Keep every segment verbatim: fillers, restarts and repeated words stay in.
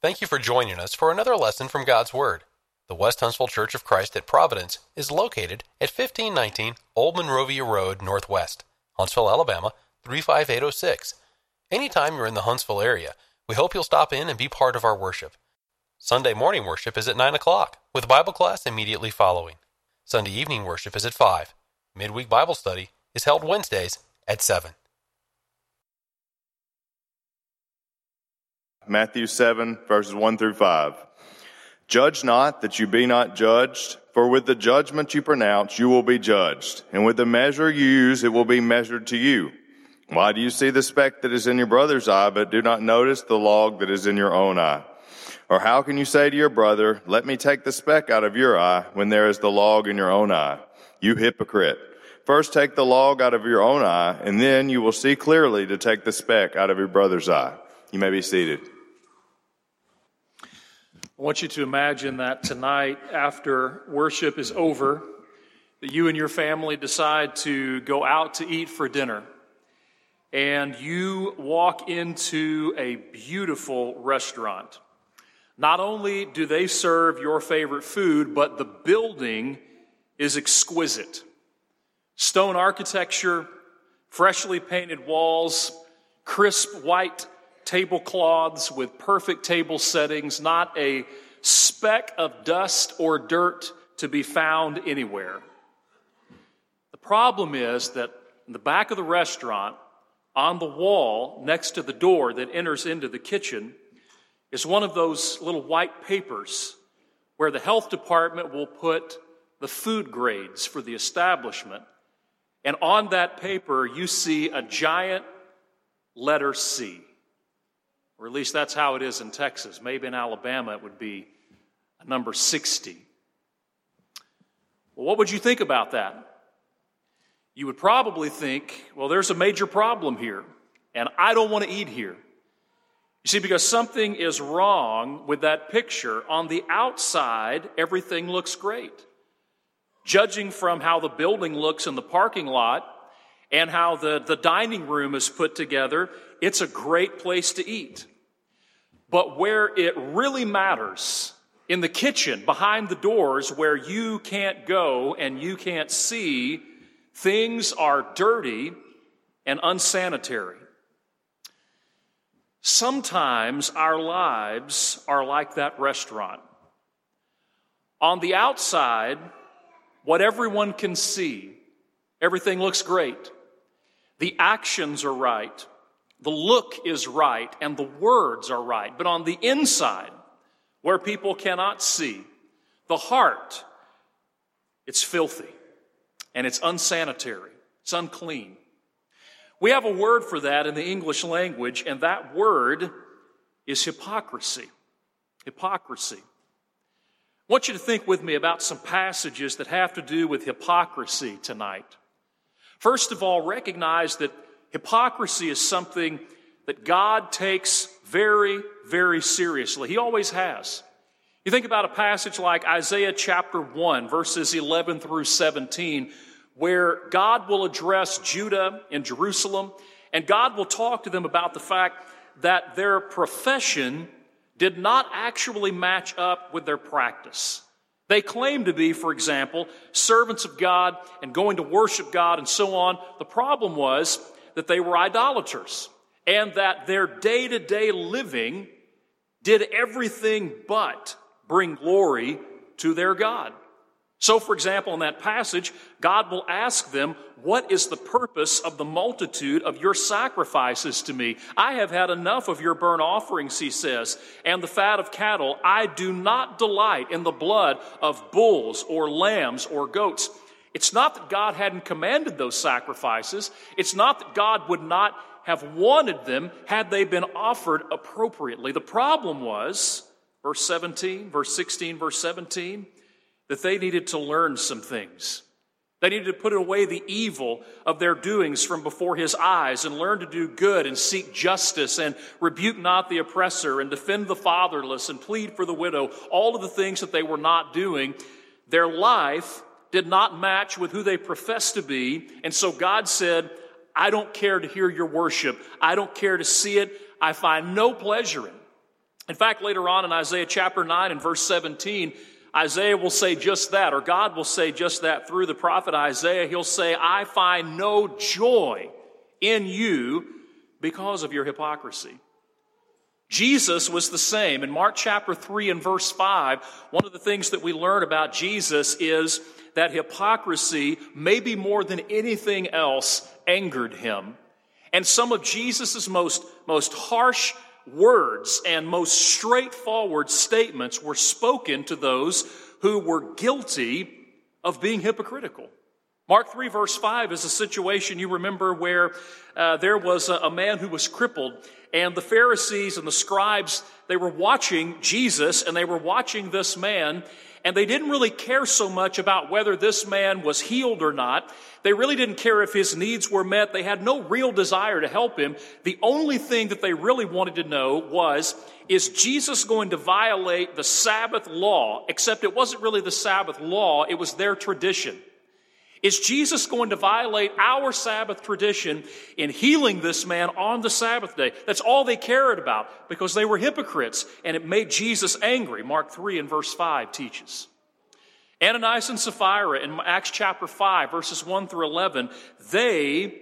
Thank you for joining us for another lesson from God's Word. The West Huntsville Church of Christ at Providence is located at fifteen nineteen Old Monrovia Road Northwest, Huntsville, Alabama, three five eight oh six. Anytime you're in the Huntsville area, we hope you'll stop in and be part of our worship. Sunday morning worship is at nine o'clock, with Bible class immediately following. Sunday evening worship is at five. Midweek Bible study is held Wednesdays at seven. Matthew seven, verses one through five. Judge not that you be not judged, for with the judgment you pronounce you will be judged, and with the measure you use it will be measured to you. Why do you see the speck that is in your brother's eye, but do not notice the log that is in your own eye? Or how can you say to your brother, let me take the speck out of your eye, when there is the log in your own eye? You hypocrite. First take the log out of your own eye, and then you will see clearly to take the speck out of your brother's eye. You may be seated. I want you to imagine that tonight, after worship is over, that you and your family decide to go out to eat for dinner. And you walk into a beautiful restaurant. Not only do they serve your favorite food, but the building is exquisite. Stone architecture, freshly painted walls, crisp white tablecloths with perfect table settings, not a speck of dust or dirt to be found anywhere. The problem is that in the back of the restaurant, on the wall next to the door that enters into the kitchen, is one of those little white papers where the health department will put the food grades for the establishment. And on that paper, you see a giant letter C. Or at least that's how it is in Texas. Maybe in Alabama it would be a number sixty. Well, what would you think about that? You would probably think, well, there's a major problem here, and I don't want to eat here. You see, because something is wrong with that picture. On the outside, everything looks great. Judging from how the building looks in the parking lot and how the, the dining room is put together, it's a great place to eat. But where it really matters, in the kitchen, behind the doors where you can't go and you can't see, things are dirty and unsanitary. Sometimes our lives are like that restaurant. On the outside, what everyone can see, everything looks great. The actions are right. The look is right. And the words are right. But on the inside, where people cannot see, the heart, it's filthy. And it's unsanitary. It's unclean. We have a word for that in the English language, and that word is hypocrisy. Hypocrisy. I want you to think with me about some passages that have to do with hypocrisy tonight. First of all, recognize that hypocrisy is something that God takes very, very seriously. He always has. You think about a passage like Isaiah chapter one, verses eleven through seventeen, where God will address Judah and Jerusalem, and God will talk to them about the fact that their profession did not actually match up with their practice. They claimed to be, for example, servants of God and going to worship God and so on. The problem was that they were idolaters and that their day-to-day living did everything but bring glory to their God. So, for example, in that passage, God will ask them, what is the purpose of the multitude of your sacrifices to me? I have had enough of your burnt offerings, he says, and the fat of cattle. I do not delight in the blood of bulls or lambs or goats. It's not that God hadn't commanded those sacrifices. It's not that God would not have wanted them had they been offered appropriately. The problem was, verse seventeen, verse sixteen, verse seventeen, that they needed to learn some things. They needed to put away the evil of their doings from before his eyes and learn to do good and seek justice and rebuke not the oppressor and defend the fatherless and plead for the widow. All of the things that they were not doing, their life did not match with who they professed to be. And so God said, I don't care to hear your worship. I don't care to see it. I find no pleasure in it. In fact, later on in Isaiah chapter nine and verse seventeen, Isaiah will say just that, or God will say just that through the prophet Isaiah. He'll say, I find no joy in you because of your hypocrisy. Jesus was the same. In Mark chapter three and verse five, one of the things that we learn about Jesus is that hypocrisy, maybe more than anything else, angered him. And some of Jesus' most, most harsh words and most straightforward statements were spoken to those who were guilty of being hypocritical. Mark three verse five is a situation you remember where uh, there was a, a man who was crippled, and the Pharisees and the scribes, they were watching Jesus and they were watching this man, and they didn't really care so much about whether this man was healed or not. They really didn't care if his needs were met. They had no real desire to help him. The only thing that they really wanted to know was, is Jesus going to violate the Sabbath law? Except it wasn't really the Sabbath law, it was their tradition. Is Jesus going to violate our Sabbath tradition in healing this man on the Sabbath day? That's all they cared about, because they were hypocrites, and it made Jesus angry. Mark three and verse five teaches. Ananias and Sapphira in Acts chapter five, verses one through eleven, they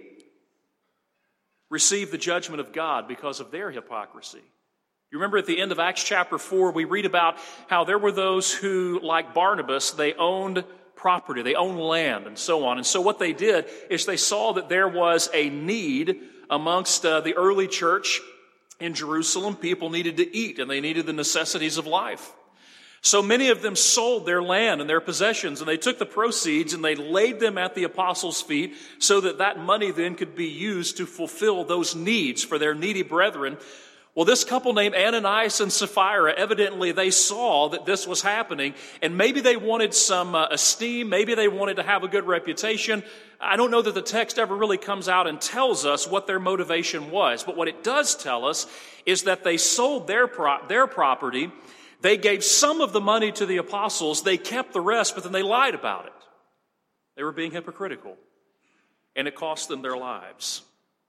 received the judgment of God because of their hypocrisy. You remember at the end of Acts chapter four, we read about how there were those who, like Barnabas, they owned property, they owned land, and so on. And so what they did is they saw that there was a need amongst uh, the early church in Jerusalem. People needed to eat, and they needed the necessities of life. So many of them sold their land and their possessions, and they took the proceeds and they laid them at the apostles' feet so that that money then could be used to fulfill those needs for their needy brethren. Well, this couple named Ananias and Sapphira, evidently they saw that this was happening, and maybe they wanted some uh, esteem, maybe they wanted to have a good reputation. I don't know that the text ever really comes out and tells us what their motivation was, but what it does tell us is that they sold their pro- their property. They gave some of the money to the apostles, they kept the rest, but then they lied about it. They were being hypocritical, and it cost them their lives.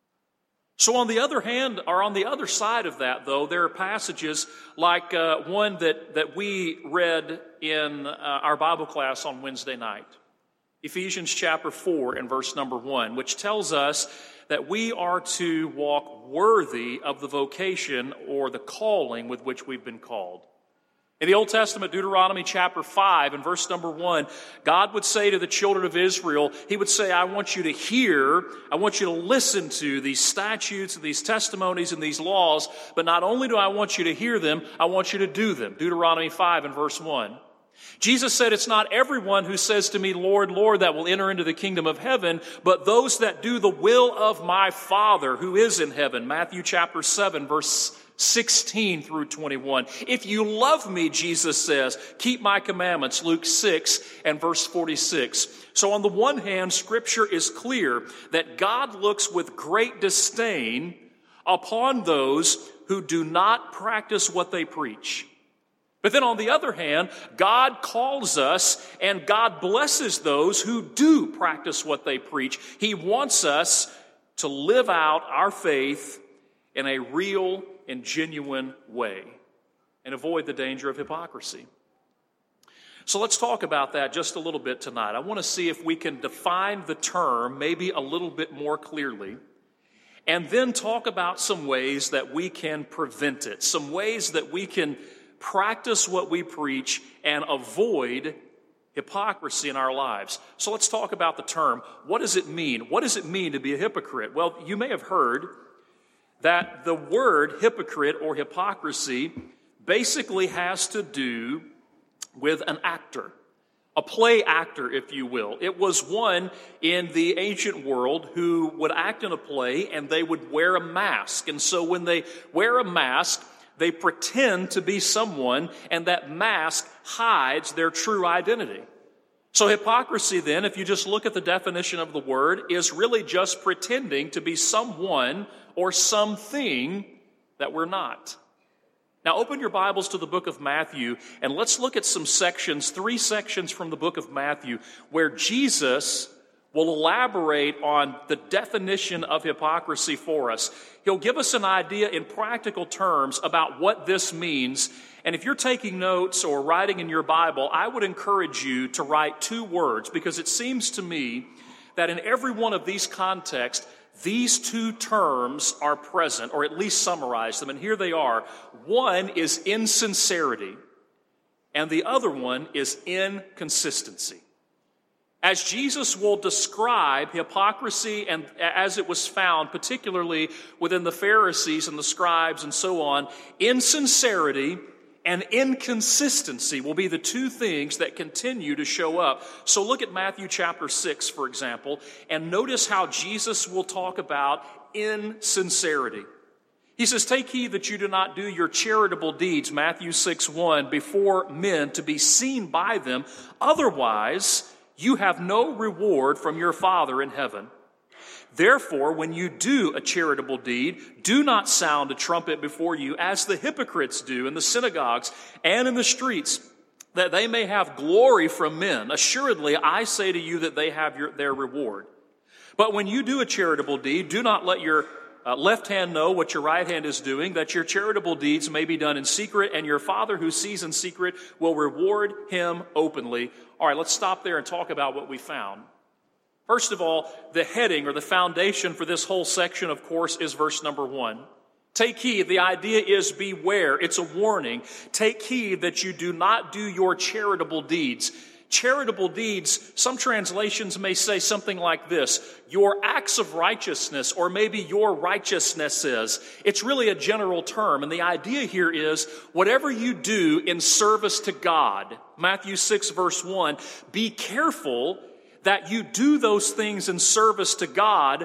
So on the other hand, or on the other side of that, though, there are passages like uh, one that, that we read in uh, our Bible class on Wednesday night. Ephesians chapter four and verse number one, which tells us that we are to walk worthy of the vocation or the calling with which we've been called. In the Old Testament, Deuteronomy chapter five and verse number one, God would say to the children of Israel, He would say, I want you to hear, I want you to listen to these statutes and these testimonies and these laws, but not only do I want you to hear them, I want you to do them. Deuteronomy five and verse one. Jesus said, it's not everyone who says to me, Lord, Lord, that will enter into the kingdom of heaven, but those that do the will of my Father who is in heaven. Matthew chapter seven, verse sixteen through twenty-one. If you love me, Jesus says, keep my commandments, Luke six and verse forty-six. So on the one hand, Scripture is clear that God looks with great disdain upon those who do not practice what they preach. But then on the other hand, God calls us and God blesses those who do practice what they preach. He wants us to live out our faith in a real and genuine way and avoid the danger of hypocrisy. So let's talk about that just a little bit tonight. I want to see if we can define the term maybe a little bit more clearly, and then talk about some ways that we can prevent it, some ways that we can practice what we preach and avoid hypocrisy in our lives. So let's talk about the term. What does it mean? What does it mean to be a hypocrite? Well, you may have heard that the word hypocrite or hypocrisy basically has to do with an actor, a play actor, if you will. It was one in the ancient world who would act in a play and they would wear a mask. And so when they wear a mask, they pretend to be someone, and that mask hides their true identity. So hypocrisy then, if you just look at the definition of the word, is really just pretending to be someone or something that we're not. Now open your Bibles to the book of Matthew, and let's look at some sections, three sections from the book of Matthew, where Jesus will elaborate on the definition of hypocrisy for us. He'll give us an idea in practical terms about what this means. And if you're taking notes or writing in your Bible, I would encourage you to write two words, because it seems to me that in every one of these contexts, these two terms are present, or at least summarize them. And here they are. One is insincerity, and the other one is inconsistency. As Jesus will describe hypocrisy and as it was found, particularly within the Pharisees and the scribes and so on, insincerity and inconsistency will be the two things that continue to show up. So look at Matthew chapter six, for example, and notice how Jesus will talk about insincerity. He says, "Take heed that you do not do your charitable deeds," Matthew six one, "before men to be seen by them. Otherwise, you have no reward from your Father in heaven. Therefore, when you do a charitable deed, do not sound a trumpet before you, as the hypocrites do in the synagogues and in the streets, that they may have glory from men. Assuredly, I say to you that they have your, their reward. But when you do a charitable deed, do not let your uh, left hand know what your right hand is doing, that your charitable deeds may be done in secret, and your Father who sees in secret will reward him openly." All right, let's stop there and talk about what we found. First of all, the heading or the foundation for this whole section, of course, is verse number one. Take heed. The idea is beware. It's a warning. Take heed that you do not do your charitable deeds. Charitable deeds, some translations may say something like this: your acts of righteousness, or maybe your righteousnesses. It's really a general term, and the idea here is whatever you do in service to God, Matthew six verse one, be careful that you do those things in service to God,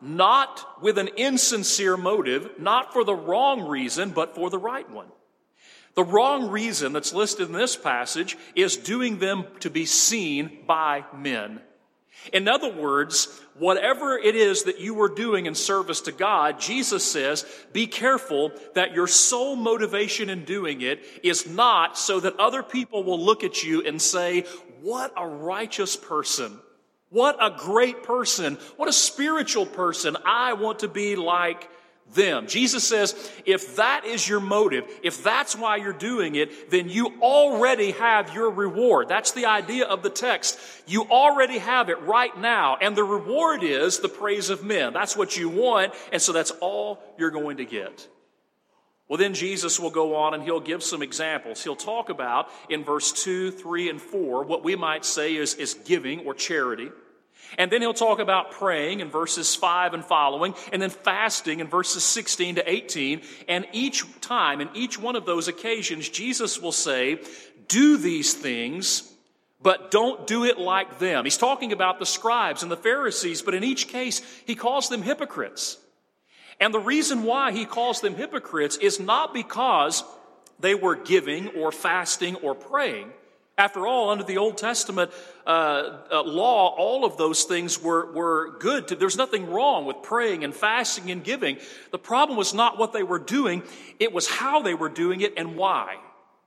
not with an insincere motive, not for the wrong reason, but for the right one. The wrong reason that's listed in this passage is doing them to be seen by men. In other words, whatever it is that you were doing in service to God, Jesus says, be careful that your sole motivation in doing it is not so that other people will look at you and say, "What a righteous person. What a great person. What a spiritual person. I want to be like them." Jesus says, if that is your motive, if that's why you're doing it, then you already have your reward. That's the idea of the text. You already have it right now, and the reward is the praise of men. That's what you want, and so that's all you're going to get. Well, then Jesus will go on and he'll give some examples. He'll talk about, in verse two, three, and four, what we might say is, is giving or charity. And then he'll talk about praying in verses five and following, and then fasting in verses sixteen to eighteen. And each time, in each one of those occasions, Jesus will say, do these things, but don't do it like them. He's talking about the scribes and the Pharisees, but in each case, he calls them hypocrites. And the reason why he calls them hypocrites is not because they were giving or fasting or praying. After all, under the Old Testament uh, uh, law, all of those things were, were good. To, there's nothing wrong with praying and fasting and giving. The problem was not what they were doing. It was how they were doing it and why.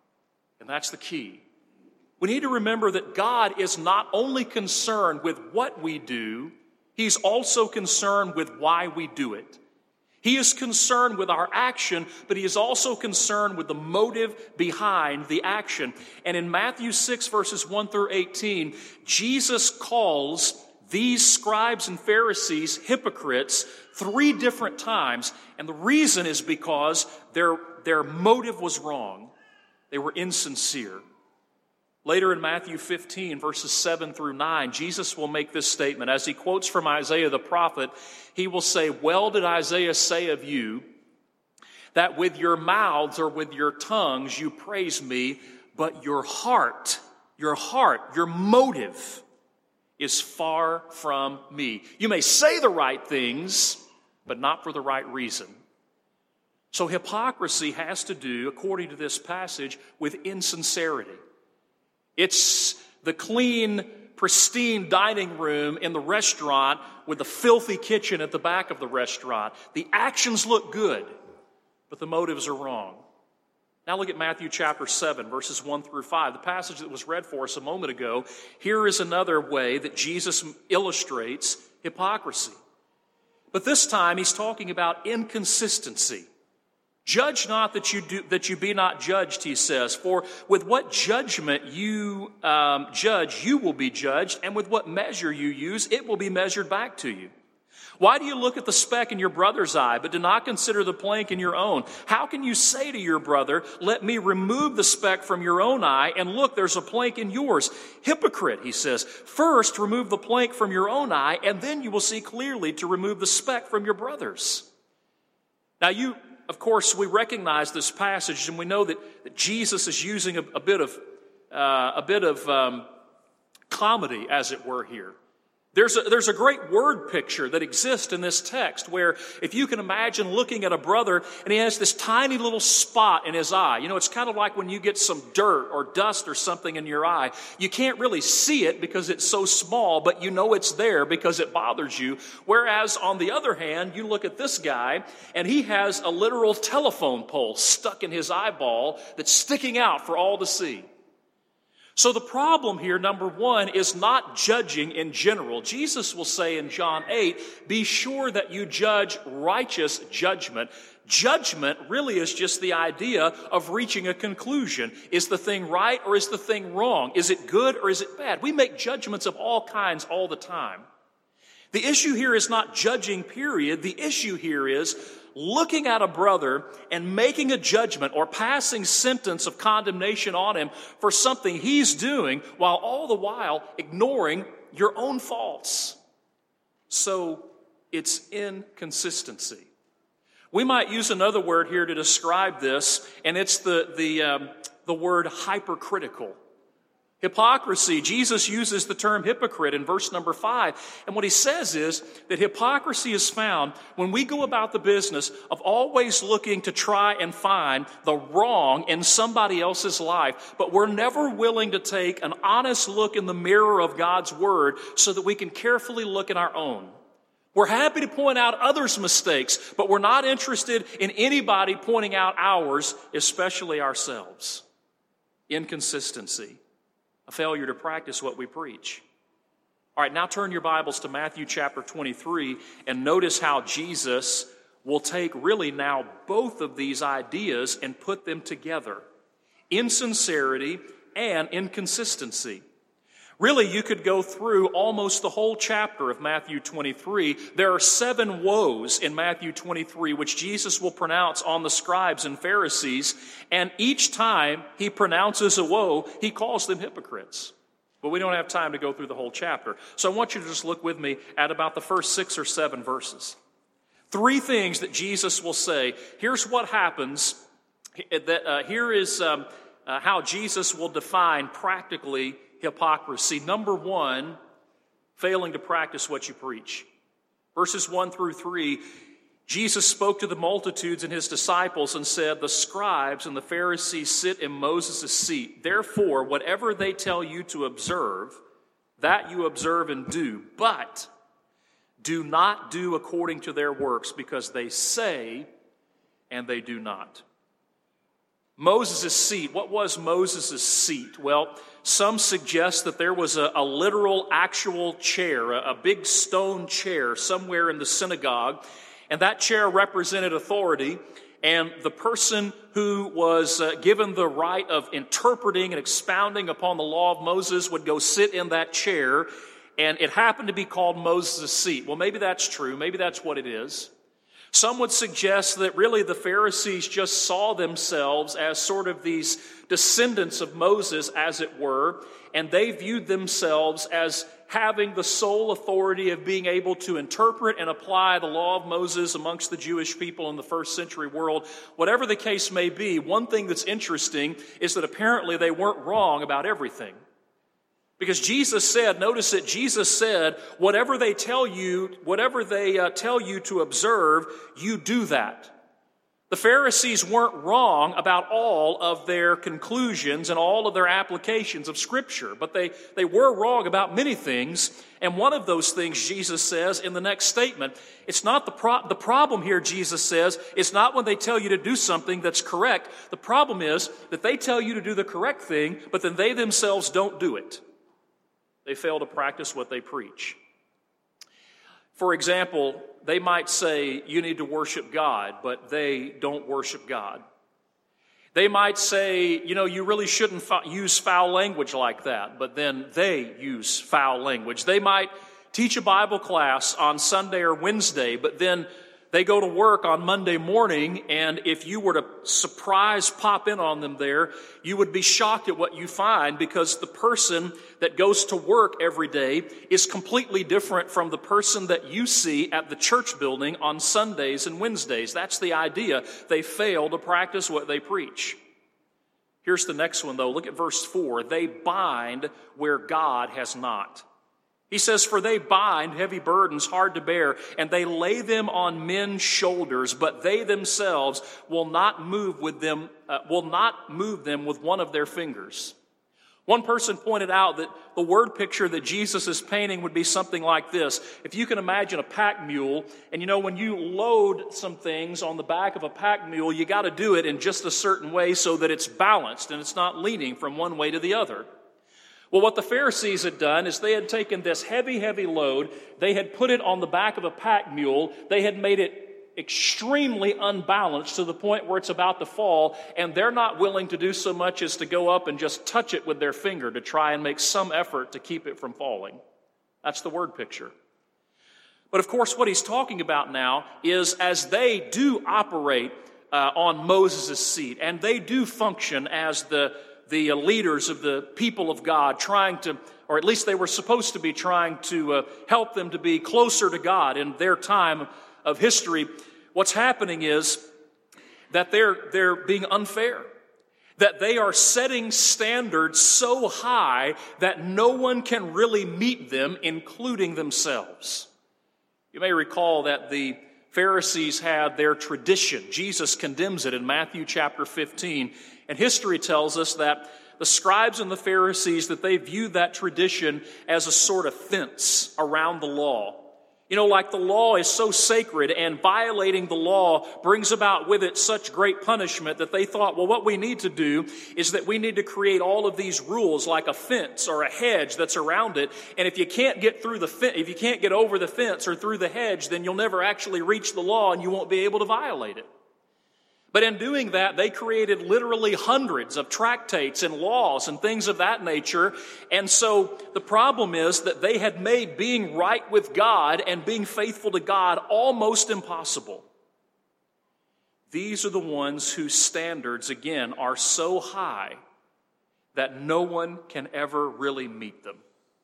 And that's the key. We need to remember that God is not only concerned with what we do, He's also concerned with why we do it. He is concerned with our action, but he is also concerned with the motive behind the action. And in Matthew six, verses one through eighteen, Jesus calls these scribes and Pharisees hypocrites three different times. And the reason is because their, their motive was wrong. They were insincere. Later in Matthew fifteen, verses seven through nine, Jesus will make this statement. As he quotes from Isaiah the prophet, he will say, "Well did Isaiah say of you, that with your mouths or with your tongues you praise me, but your heart, your heart, your motive is far from me. You may say the right things, but not for the right reason." So hypocrisy has to do, according to this passage, with insincerity. It's the clean, pristine dining room in the restaurant with the filthy kitchen at the back of the restaurant. The actions look good, but the motives are wrong. Now look at Matthew chapter seven, verses one through five. The passage that was read for us a moment ago. Here is another way that Jesus illustrates hypocrisy. But this time he's talking about inconsistency. Judge not that you do, that you be not judged, he says. For with what judgment you um, judge, you will be judged, and with what measure you use, it will be measured back to you. Why do you look at the speck in your brother's eye, but do not consider the plank in your own? How can you say to your brother, let me remove the speck from your own eye, and look, there's a plank in yours? Hypocrite, he says, first remove the plank from your own eye, and then you will see clearly to remove the speck from your brother's. Now you, of course, we recognize this passage, and we know that, that Jesus is using a, a bit of, uh, a bit of um, comedy, as it were, here. There's a, there's a great word picture that exists in this text where if you can imagine looking at a brother and he has this tiny little spot in his eye. You know, it's kind of like when you get some dirt or dust or something in your eye. You can't really see it because it's so small, but you know it's there because it bothers you. Whereas on the other hand, you look at this guy and he has a literal telephone pole stuck in his eyeball that's sticking out for all to see. So the problem here, number one, is not judging in general. Jesus will say in John eight, be sure that you judge righteous judgment. Judgment really is just the idea of reaching a conclusion. Is the thing right or is the thing wrong? Is it good or is it bad? We make judgments of all kinds all the time. The issue here is not judging, period. The issue here is looking at a brother and making a judgment or passing sentence of condemnation on him for something he's doing while all the while ignoring your own faults. So it's inconsistency. We might use another word here to describe this, and it's the, the, um, the word hypercritical. Hypocrisy, Jesus uses the term hypocrite in verse number five. And what he says is that hypocrisy is found when we go about the business of always looking to try and find the wrong in somebody else's life, but we're never willing to take an honest look in the mirror of God's word so that we can carefully look at our own. We're happy to point out others' mistakes, but we're not interested in anybody pointing out ours, especially ourselves. Inconsistency. A failure to practice what we preach. All right, now turn your Bibles to Matthew chapter twenty-three and notice how Jesus will take really now both of these ideas and put them together. Insincerity and inconsistency. Really, you could go through almost the whole chapter of Matthew twenty-three. There are seven woes in Matthew twenty-three, which Jesus will pronounce on the scribes and Pharisees. And each time he pronounces a woe, he calls them hypocrites. But we don't have time to go through the whole chapter. So I want you to just look with me at about the first six or seven verses. Three things that Jesus will say. Here's what happens. That, uh, here is um, uh, how Jesus will define practically hypocrisy. Number one, failing to practice what you preach. Verses one through three, Jesus spoke to the multitudes and his disciples and said, the scribes and the Pharisees sit in Moses' seat. Therefore, whatever they tell you to observe, that you observe and do. But do not do according to their works, because they say and they do not. Moses' seat. What was Moses' seat? Well, some suggest that there was a, a literal, actual chair, a, a big stone chair somewhere in the synagogue, and that chair represented authority, and the person who was uh, given the right of interpreting and expounding upon the law of Moses would go sit in that chair, and it happened to be called Moses' seat. Well, maybe that's true. Maybe that's what it is. Some would suggest that really the Pharisees just saw themselves as sort of these descendants of Moses, as it were, and they viewed themselves as having the sole authority of being able to interpret and apply the law of Moses amongst the Jewish people in the first century world. Whatever the case may be, one thing that's interesting is that apparently they weren't wrong about everything. Because Jesus said, notice that Jesus said, whatever they tell you, whatever they uh, tell you to observe, you do that. The Pharisees weren't wrong about all of their conclusions and all of their applications of Scripture, but they, they were wrong about many things. And one of those things, Jesus says in the next statement, it's not the, pro- the problem here, Jesus says, it's not when they tell you to do something that's correct. The problem is that they tell you to do the correct thing, but then they themselves don't do it. They fail to practice what they preach. For example, they might say you need to worship God, but they don't worship God. They might say, you know, you really shouldn't fo- use foul language like that, but then they use foul language. They might teach a Bible class on Sunday or Wednesday, but then they go to work on Monday morning, and if you were to surprise pop in on them there, you would be shocked at what you find, because the person that goes to work every day is completely different from the person that you see at the church building on Sundays and Wednesdays. That's the idea. They fail to practice what they preach. Here's the next one, though. Look at verse four. They bind where God has not. He says, for they bind heavy burdens hard to bear, and they lay them on men's shoulders, but they themselves will not move with them, uh, will not move them with one of their fingers. One person pointed out that the word picture that Jesus is painting would be something like this. If you can imagine a pack mule, and you know, when you load some things on the back of a pack mule, you got to do it in just a certain way so that it's balanced and it's not leaning from one way to the other. Well, what the Pharisees had done is they had taken this heavy, heavy load, they had put it on the back of a pack mule, they had made it extremely unbalanced to the point where it's about to fall, and they're not willing to do so much as to go up and just touch it with their finger to try and make some effort to keep it from falling. That's the word picture. But of course, what he's talking about now is as they do operate uh, on Moses' seat, and they do function as the the leaders of the people of God, trying to, or at least they were supposed to be trying to uh, help them to be closer to God in their time of history. What's happening is that they're, they're being unfair, that they are setting standards so high that no one can really meet them, including themselves. You may recall that the Pharisees had their tradition. Jesus condemns it in Matthew chapter fifteen. And history tells us that the scribes and the Pharisees, that they viewed that tradition as a sort of fence around the law. You know, like the law is so sacred, and violating the law brings about with it such great punishment that they thought, well, what we need to do is that we need to create all of these rules like a fence or a hedge that's around it. And if you can't get through the fe- if you can't get over the fence or through the hedge, then you'll never actually reach the law and you won't be able to violate it. But in doing that, they created literally hundreds of tractates and laws and things of that nature. And so the problem is that they had made being right with God and being faithful to God almost impossible. These are the ones whose standards, again, are so high that no one can ever really meet them.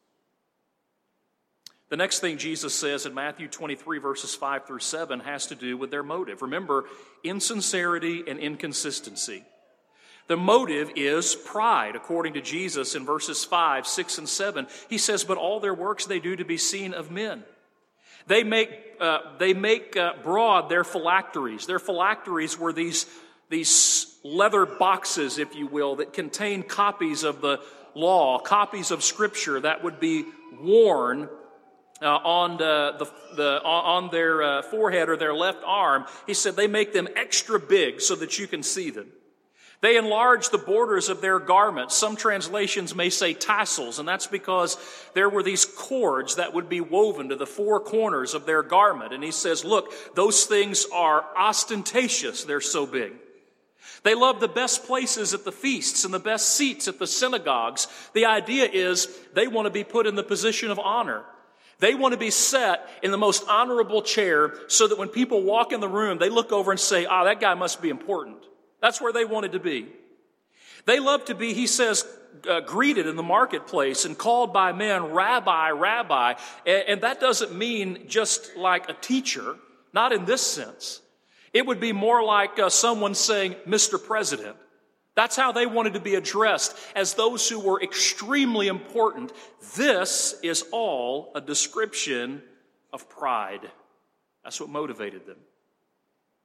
The next thing Jesus says in Matthew twenty-three, verses five through seven, has to do with their motive. Remember, insincerity and inconsistency. The motive is pride, according to Jesus in verses five, six, and seven. He says, but all their works they do to be seen of men. They make, uh, they make uh, broad their phylacteries. Their phylacteries were these, these leather boxes, if you will, that contain copies of the law, copies of Scripture that would be worn Uh, on the, the, the on their uh, forehead or their left arm. He said they make them extra big so that you can see them. They enlarge the borders of their garments. Some translations may say tassels, and that's because there were these cords that would be woven to the four corners of their garment. And he says, look, those things are ostentatious. They're so big. They love the best places at the feasts and the best seats at the synagogues. The idea is they want to be put in the position of honor. They want to be set in the most honorable chair so that when people walk in the room, they look over and say, ah, that guy must be important. That's where they wanted to be. They love to be, he says, uh, greeted in the marketplace and called by men, rabbi, rabbi. And, and that doesn't mean just like a teacher, not in this sense. It would be more like uh, someone saying, Mister President. That's how they wanted to be addressed, as those who were extremely important. This is all a description of pride. That's what motivated them.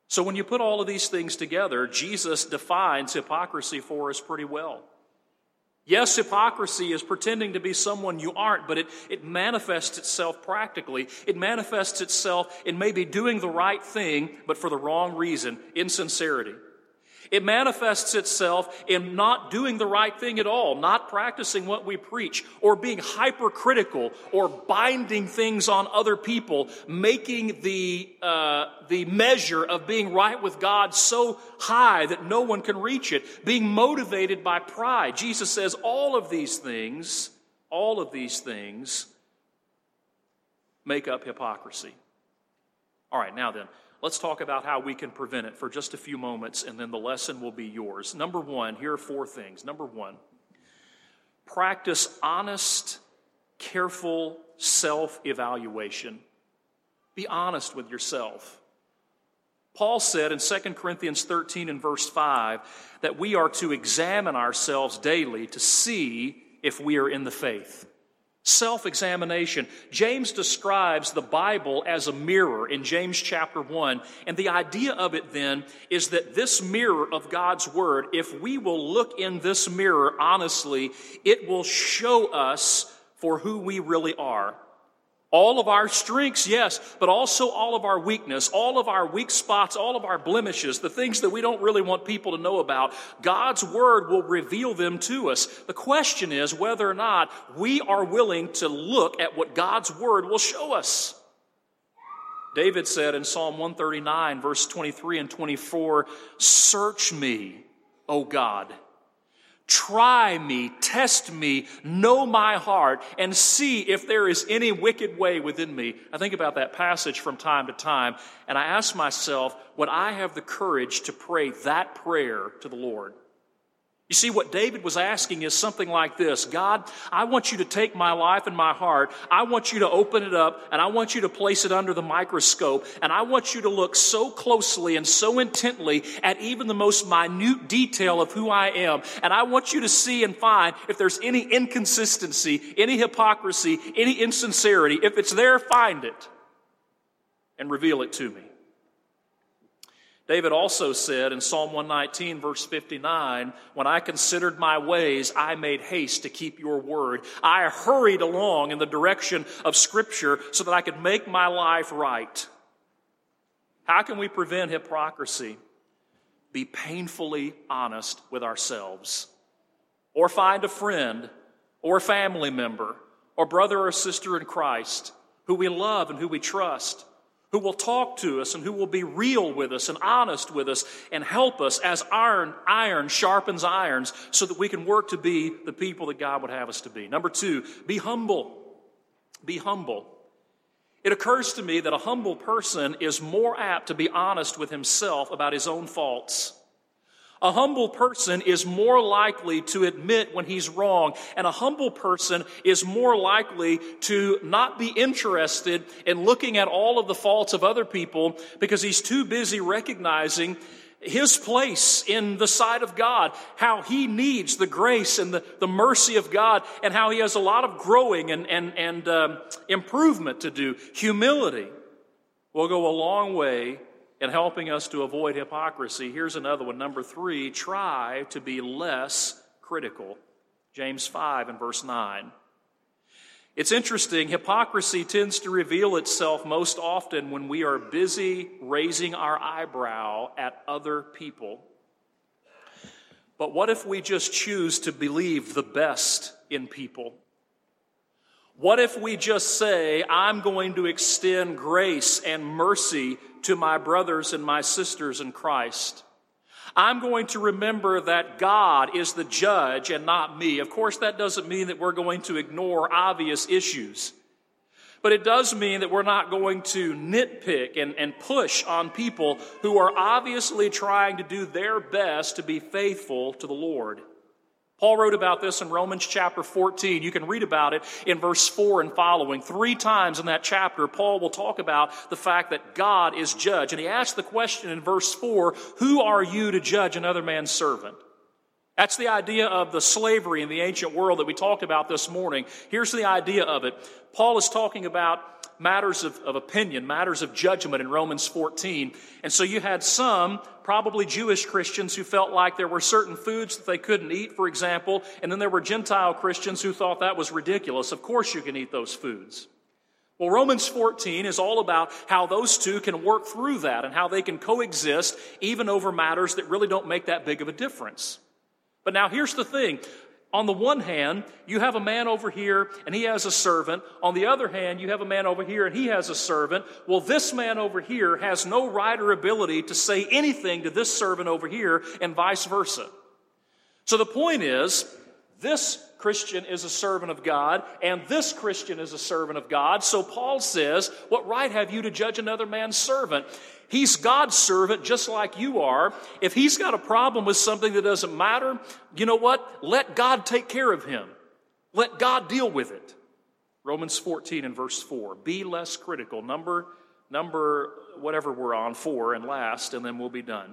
So when you put all of these things together, Jesus defines hypocrisy for us pretty well. Yes, hypocrisy is pretending to be someone you aren't, but it, it manifests itself practically. It manifests itself in maybe doing the right thing, but for the wrong reason, insincerity. It manifests itself in not doing the right thing at all, not practicing what we preach, or being hypercritical, or binding things on other people, making the uh, the measure of being right with God so high that no one can reach it, being motivated by pride. Jesus says all of these things, all of these things make up hypocrisy. All right, now then, let's talk about how we can prevent it for just a few moments, and then the lesson will be yours. Number one, here are four things. Number one, practice honest, careful self-evaluation. Be honest with yourself. Paul said in Second Corinthians thirteen and verse five that we are to examine ourselves daily to see if we are in the faith. Self-examination. James describes the Bible as a mirror in James chapter one. And the idea of it then is that this mirror of God's Word, if we will look in this mirror honestly, it will show us for who we really are. All of our strengths, yes, but also all of our weakness, all of our weak spots, all of our blemishes, the things that we don't really want people to know about. God's Word will reveal them to us. The question is whether or not we are willing to look at what God's Word will show us. David said in Psalm one thirty-nine, verse twenty-three and twenty-four, "Search me, O God. Try me, test me, know my heart, and see if there is any wicked way within me." I think about that passage from time to time, and I ask myself, would I have the courage to pray that prayer to the Lord? You see, what David was asking is something like this: God, I want you to take my life and my heart, I want you to open it up, and I want you to place it under the microscope, and I want you to look so closely and so intently at even the most minute detail of who I am, and I want you to see and find if there's any inconsistency, any hypocrisy, any insincerity. If it's there, find it and reveal it to me. David also said in Psalm one nineteen, verse fifty-nine, "When I considered my ways, I made haste to keep your word. I hurried along in the direction of Scripture so that I could make my life right." How can we prevent hypocrisy? Be painfully honest with ourselves. Or find a friend or a family member or brother or sister in Christ who we love and who we trust, who will talk to us and who will be real with us and honest with us and help us as iron, iron sharpens irons so that we can work to be the people that God would have us to be. Number two, be humble. Be humble. It occurs to me that a humble person is more apt to be honest with himself about his own faults. A humble person is more likely to admit when he's wrong, and a humble person is more likely to not be interested in looking at all of the faults of other people because he's too busy recognizing his place in the sight of God, how he needs the grace and the, the mercy of God, and how he has a lot of growing and, and, and um, improvement to do. Humility will go a long way in helping us to avoid hypocrisy. Here's another one. Number three, try to be less critical. James five and verse nine. It's interesting, hypocrisy tends to reveal itself most often when we are busy raising our eyebrow at other people. But what if we just choose to believe the best in people? What if we just say, I'm going to extend grace and mercy to my brothers and my sisters in Christ? I'm going to remember that God is the judge and not me. Of course, that doesn't mean that we're going to ignore obvious issues. But it does mean that we're not going to nitpick and, and push on people who are obviously trying to do their best to be faithful to the Lord. Paul wrote about this in Romans chapter fourteen. You can read about it in verse four and following. Three times in that chapter, Paul will talk about the fact that God is judge. And he asks the question in verse four, who are you to judge another man's servant? That's the idea of the slavery in the ancient world that we talked about this morning. Here's the idea of it. Paul is talking about matters of, of opinion, matters of judgment in Romans fourteen. And so you had some, probably Jewish Christians, who felt like there were certain foods that they couldn't eat, for example, and then there were Gentile Christians who thought that was ridiculous. Of course you can eat those foods. Well, Romans fourteen is all about how those two can work through that and how they can coexist even over matters that really don't make that big of a difference. But now here's the thing. On the one hand, you have a man over here and he has a servant. On the other hand, you have a man over here and he has a servant. Well, this man over here has no right or ability to say anything to this servant over here and vice versa. So the point is, this Christian is a servant of God and this Christian is a servant of God. So Paul says, what right have you to judge another man's servant? He's God's servant just like you are. If he's got a problem with something that doesn't matter, you know what? Let God take care of him. Let God deal with it. Romans fourteen and verse four. Be less critical. Number, number whatever we're on, four and last, and then we'll be done.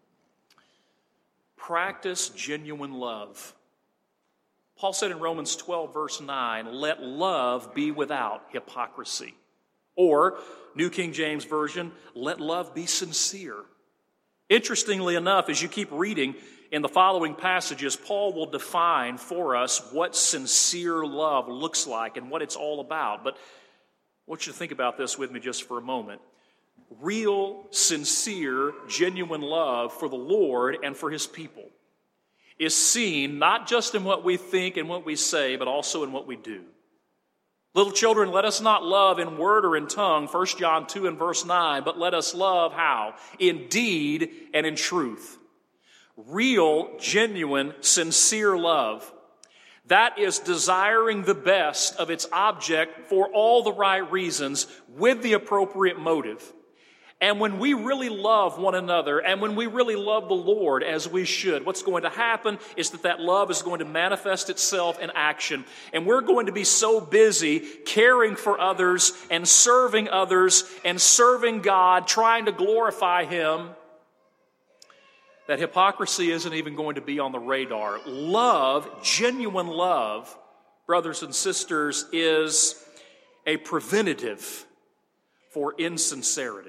Practice genuine love. Paul said in Romans twelve verse nine, let love be without hypocrisy. Or, New King James Version, let love be sincere. Interestingly enough, as you keep reading in the following passages, Paul will define for us what sincere love looks like and what it's all about. But I want you to think about this with me just for a moment. Real, sincere, genuine love for the Lord and for His people is seen not just in what we think and what we say, but also in what we do. Little children, let us not love in word or in tongue, First John two and verse nine, but let us love how? In deed and in truth. Real, genuine, sincere love. That is desiring the best of its object for all the right reasons with the appropriate motive. And when we really love one another and when we really love the Lord as we should, what's going to happen is that that love is going to manifest itself in action. And we're going to be so busy caring for others and serving others and serving God, trying to glorify Him, that hypocrisy isn't even going to be on the radar. Love, genuine love, brothers and sisters, is a preventative for insincerity.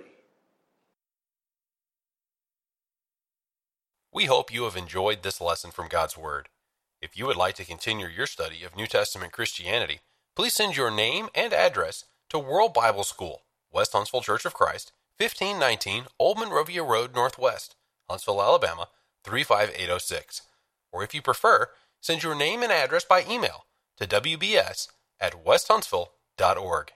We hope you have enjoyed this lesson from God's Word. If you would like to continue your study of New Testament Christianity, please send your name and address to World Bible School, West Huntsville Church of Christ, fifteen nineteen Old Monrovia Road Northwest, Huntsville, Alabama, three five eight oh six. Or if you prefer, send your name and address by email to w b s at west huntsville dot org.